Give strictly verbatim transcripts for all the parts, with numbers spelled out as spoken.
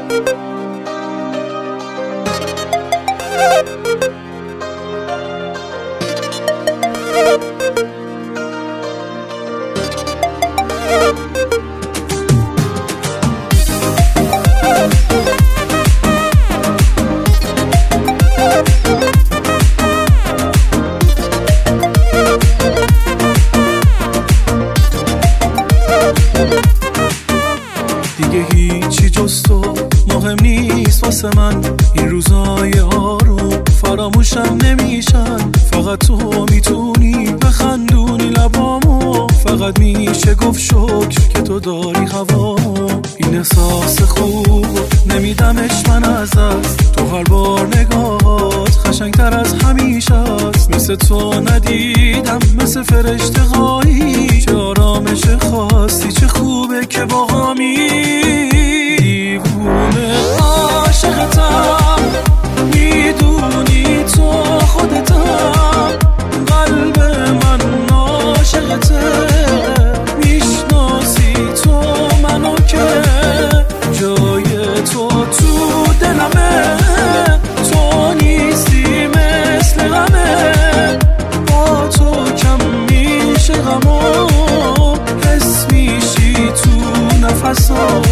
دیگه هیچی جز تو مهم نیست واسه من، این روزای آروم فراموشم نمیشن. فقط تو میتونی بخندونی لبامو، فقط میشه گفت شکر که تو داری هوامو. این احساس خوب نمیدمش من از دست، تو هر بار نگاهات قشنگتر از همیشه است. مثل تو ندیدم، مثل فرشته هایی، چه آرامش خاصی، چه خوبه که با همی. دیوونه عاشقتم، میدونی تو خودتم، قلب من عاشقته، میشناسی تو منو که جای تو تو دلمه. تو نیستی مثل غمه، با تو کم میشه غمو، حس میشی تو نفسام.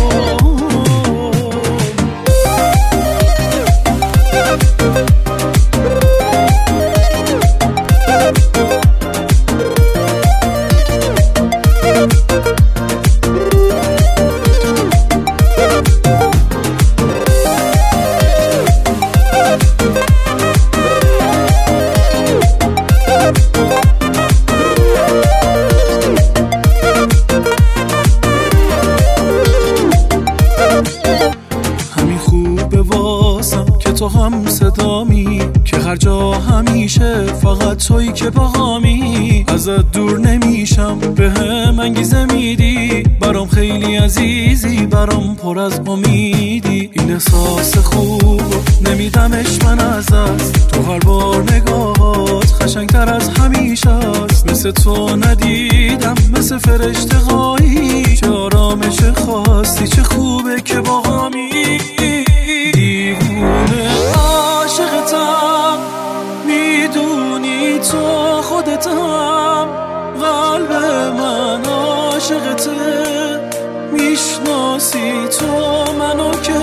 تو هم صدامی که هر جا همیشه فقط تویی که باهامی. ازت دور نمیشم، به هم انگیزه میدی، برام خیلی عزیزی، برام پر از امیدی. این احساس خوب نمیدمش من از دست، تو هر بار نگاهات قشنگتر از همیشه است. مثل تو ندیدم، مثل فرشته هایی، چه آرامش خاصی، چه خوبه که باهامی. دیوونه عاشقتم، میدونی تو خودتم، قلب من عاشقته، میشناسی تو منو که